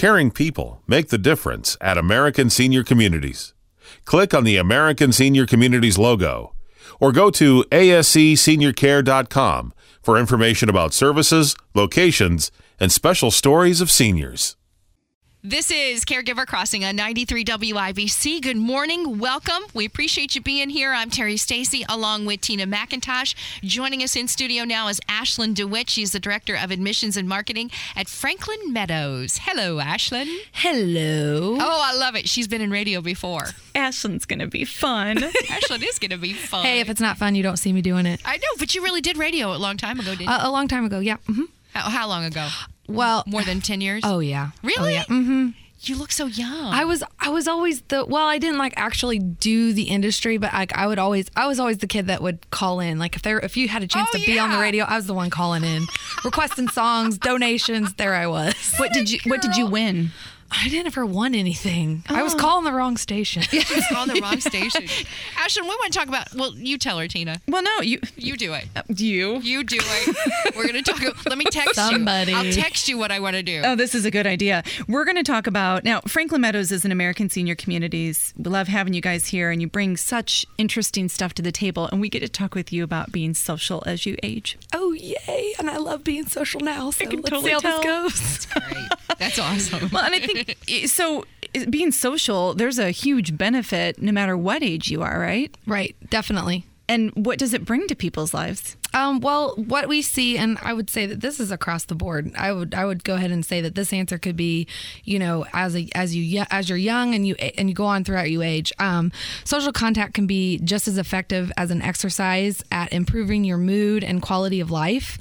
Caring people make the difference at American Senior Communities. Click on the American Senior Communities logo or go to ascseniorcare.com for information about services, locations, and special stories of seniors. This is Caregiver Crossing on 93 WIBC. Good morning. Welcome. We appreciate you being here. I'm Terry Stacy along with Tina McIntosh. Joining us in studio now is Ashlyn DeWitt. She's the Director of Admissions and Marketing at Franklin Meadows. Hello, Ashlyn. Hello. Oh, I love it. She's been in radio before. Ashlyn's going to be fun. Ashlyn is going to be fun. Hey, if it's not fun, you don't see me doing it. I know, but you really did radio a long time ago, didn't you? A long time ago, yeah. Mm-hmm. How long ago? Well, more than 10 years? Oh, yeah. Really? Oh, yeah. Mm-hmm. You look so young. I was always I didn't actually do the industry, but I was always the kid that would call in. If you had a chance to be on the radio, I was the one calling in, requesting songs, donations. There I was. What did you win? I never won anything. I was calling the wrong station. She was calling the wrong station. Ashlyn, we want to talk about, you tell her, Tina. Well, no, you do it. You do it. We're going to talk. Let me text Somebody. you. I'll text you what I want to do. Oh, this is a good idea. We're going to talk about, now, Franklin Meadows is an American Senior Communities. We love having you guys here, and you bring such interesting stuff to the table, and we get to talk with you about being social as you age. Oh, yay. And I love being social now, so let's totally see how tell. this goes. That's great. That's awesome. Well, and I think, so being social, there's a huge benefit no matter what age you are, right? Right, definitely. And what does it bring to people's lives? Well, what we see, and I would say that this is across the board. I would go ahead and say that this answer could be, as you're young and you go on throughout you age. Social contact can be just as effective as an exercise at improving your mood and quality of life.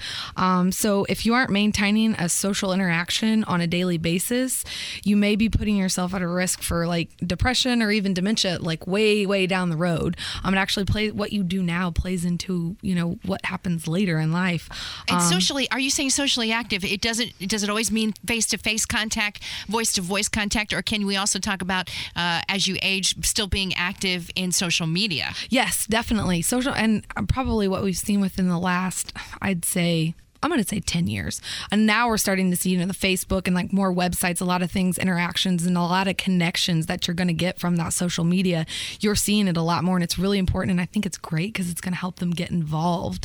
So if you aren't maintaining a social interaction on a daily basis, you may be putting yourself at a risk for depression or even dementia, way down the road. It actually what you do now plays into what happens later in life. And socially, are you saying socially active? Does it always mean face-to-face contact, voice-to-voice contact, or can we also talk about as you age still being active in social media? Yes, definitely. Social, and probably what we've seen within the last, I'm going to say 10 years. And now we're starting to see, the Facebook and more websites, a lot of things, interactions, and a lot of connections that you're going to get from that social media. You're seeing it a lot more, and it's really important. And I think it's great because it's going to help them get involved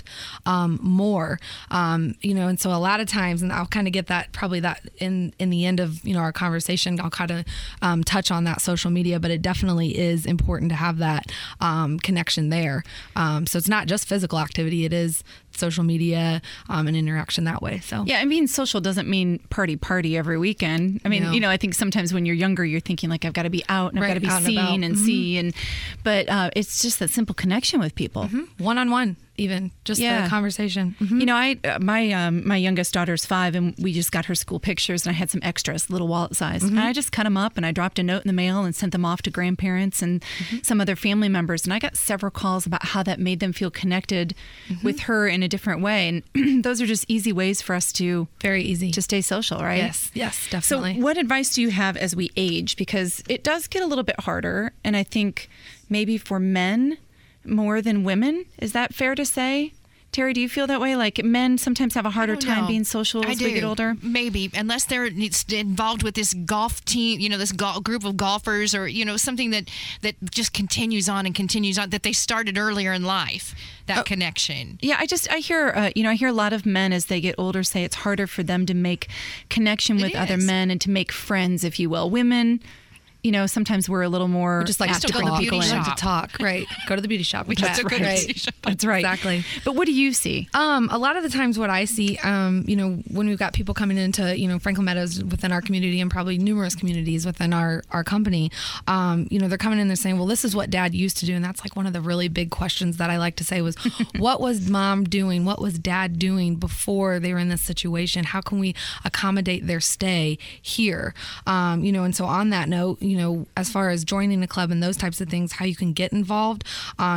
more. And so a lot of times, and I'll kind of get that in the end of, our conversation, I'll kind of touch on that social media, but it definitely is important to have that connection there. So it's not just physical activity, it is social media and interaction that way. So yeah, being social doesn't mean party every weekend. I think sometimes when you're younger, you're thinking I've got to be out and I've got to be seen and see, but it's just that simple connection with people, one-on-one. Even just the conversation. Mm-hmm. My youngest daughter's 5, and we just got her school pictures, and I had some extras, little wallet size, and I just cut them up, and I dropped a note in the mail and sent them off to grandparents and some other family members, and I got several calls about how that made them feel connected with her in a different way, and those are just easy ways for us to stay social, right? Yes, definitely. So, what advice do you have as we age? Because it does get a little bit harder, and I think maybe for men more than women. Is that fair to say? Terry, do you feel that way? Men sometimes have a harder time being social as we get older? Maybe, unless they're involved with this golf team, this group of golfers, or, something that just continues on, that they started earlier in life, that connection. Yeah, I hear a lot of men as they get older say it's harder for them to make connection with other men and to make friends, if you will. Women, sometimes we're a little more just to talk, right? Go to the beauty shop. That's right. Exactly. But what do you see? A lot of the times what I see, when we've got people coming into, Franklin Meadows within our community and probably numerous communities within our company, they're coming in, they're saying, well, this is what Dad used to do. And that's one of the really big questions that I like to say was, what was Mom doing? What was Dad doing before they were in this situation? How can we accommodate their stay here? And so on that note, as far as joining a club and those types of things, how you can get involved,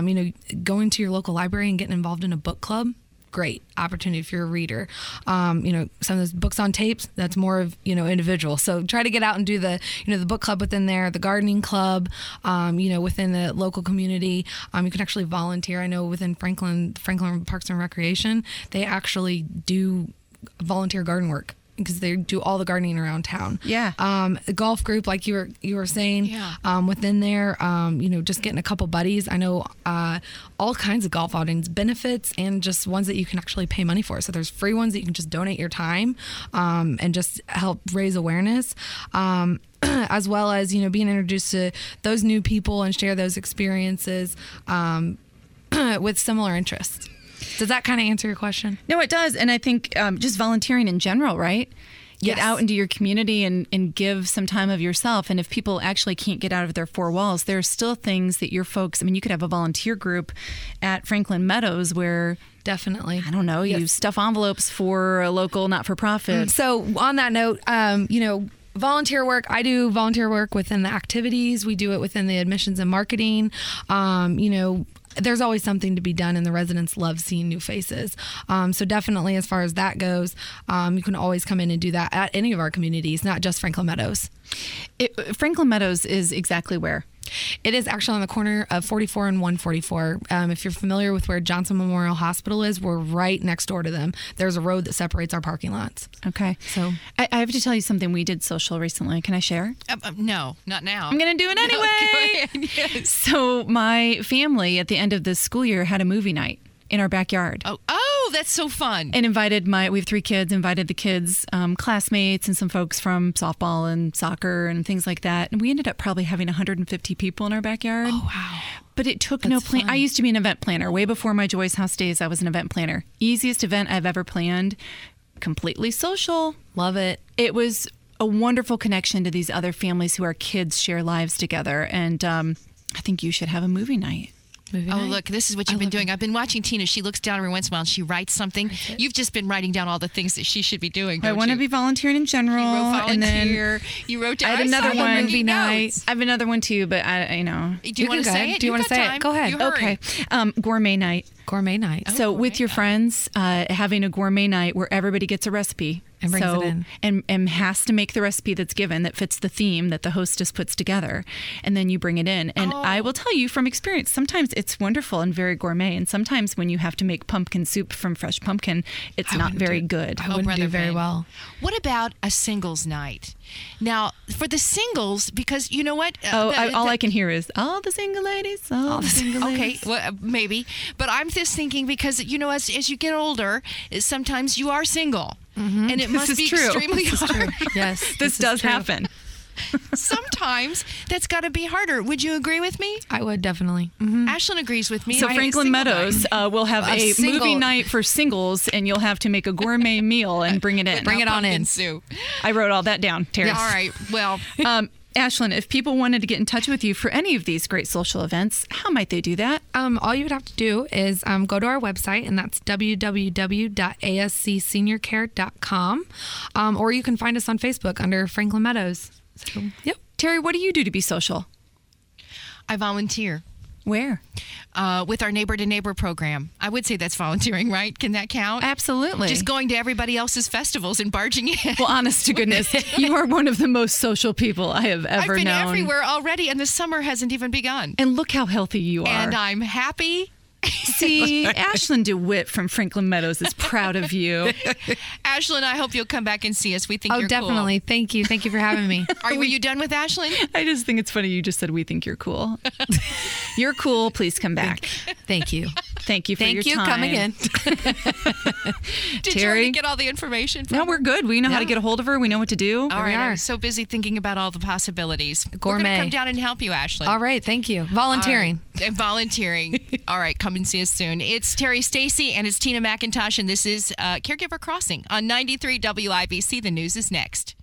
going to your local library and getting involved in a book club, great opportunity if you're a reader. Some of those books on tapes, that's more of, individual. So try to get out and do the book club within there, the gardening club, within the local community. You can actually volunteer. I know within Franklin Parks and Recreation, they actually do volunteer garden work. because they do all the gardening around town. Yeah. The golf group, like you were saying, Yeah. within there, just getting a couple buddies. I know all kinds of golf outings, benefits, and just ones that you can actually pay money for. So there's free ones that you can just donate your time and just help raise awareness. As well as, being introduced to those new people and share those experiences with similar interests. Does that kind of answer your question? No, it does. And I think just volunteering in general, right? Get Yes. out into your community and give some time of yourself. And if people actually can't get out of their four walls, there are still things that your folks, you could have a volunteer group at Franklin Meadows where, Definitely. I don't know, you stuff envelopes for a local not-for-profit. So on that note, volunteer work, I do volunteer work within the activities. We do it within the admissions and marketing. There's always something to be done, and the residents love seeing new faces. So definitely, as far as that goes, you can always come in and do that at any of our communities, not just Franklin Meadows. Franklin Meadows is exactly where? It is actually on the corner of 44 and 144. If you're familiar with where Johnson Memorial Hospital is, we're right next door to them. There's a road that separates our parking lots. Okay. So I have to tell you something. We did social recently. Can I share? No, not now. I'm going to do it anyway. Go ahead. Yes. So my family at the end of this school year had a movie night in our backyard. Oh, that's so fun. And invited we have 3 kids, invited the kids, classmates and some folks from softball and soccer and things like that. And we ended up probably having 150 people in our backyard. Oh, wow. But it took no plan. fun. I used to be an event planner. Way before my Joyce House days, I was an event planner. Easiest event I've ever planned. Completely social. Love it. It was a wonderful connection to these other families who our kids share lives together. And I think you should have a movie night. Movie Oh, night. look, this is what you've been doing. I've been watching Tina. She looks down every once in a while and she writes something. You've just been writing down all the things that she should be doing. I want to be volunteering in general. You wrote and volunteer. You wrote down. I had another saw one. your movie notes. I have another one too, but Do you want can to go say ahead. it? Do you You've wanna got say it? time. Go ahead. You hurry. Okay. Gourmet night. Gourmet night. So with gourmet your night. friends, having a gourmet night where everybody gets a recipe. And brings it in. And has to make the recipe that's given that fits the theme that the hostess puts together. And then you bring it in. And I will tell you from experience, sometimes it's wonderful and very gourmet. And sometimes when you have to make pumpkin soup from fresh pumpkin, it's not very good. I wouldn't do very Vane. well. What about a singles night? Now, for the singles, because you know what? All I can hear is, all the single ladies, all the single Okay, ladies. well, maybe. But I'm just thinking because, as you get older, sometimes you are single. And it must is be true. extremely hard. Yes. This is does true. happen. Sometimes that's got to be harder. Would you agree with me? I would definitely. Mm-hmm. Ashlyn agrees with me. So I- Franklin single Meadows night. will have a single. movie night for singles, and you'll have to make a gourmet meal and bring it in. Bring it on Pumpkin in. soup. I wrote all that down, Terry. All right. Well, Ashlyn, if people wanted to get in touch with you for any of these great social events, how might they do that? All you would have to do is go to our website, and that's www.ascseniorcare.com, or you can find us on Facebook under Franklin Meadows. So, yep. Terry, what do you do to be social? I volunteer Where? with our Neighbor to Neighbor program. I would say that's volunteering, right? Can that count? Absolutely. Just going to everybody else's festivals and barging in. well, honest to goodness, you are one of the most social people I have ever I've been known. everywhere already, and the summer hasn't even begun. And look how healthy you are. And I'm happy. See, Ashlyn DeWitt from Franklin Meadows is proud of you. Ashlyn, I hope you'll come back and see us. We think Oh, you're definitely. Thank you. Thank you for having me. cool. Were you done with Ashlyn? I just think it's funny you just said we think you're cool. You're cool. Please come back. Thank you. Thank you for your Thank you. time. Come again. Did you Terry? already get all the information from No, her? we're good. We know how to get a hold of her. We know what to do. All right, are. I'm so busy thinking about all the possibilities. We're Gourmet. going to come down and help you, Ashlyn. All right. Thank you. Volunteering. All right. And volunteering. All right, come and see us soon. It's Terry Stacy and it's Tina McIntosh, and this is Caregiver Crossing on 93 WIBC. The news is next.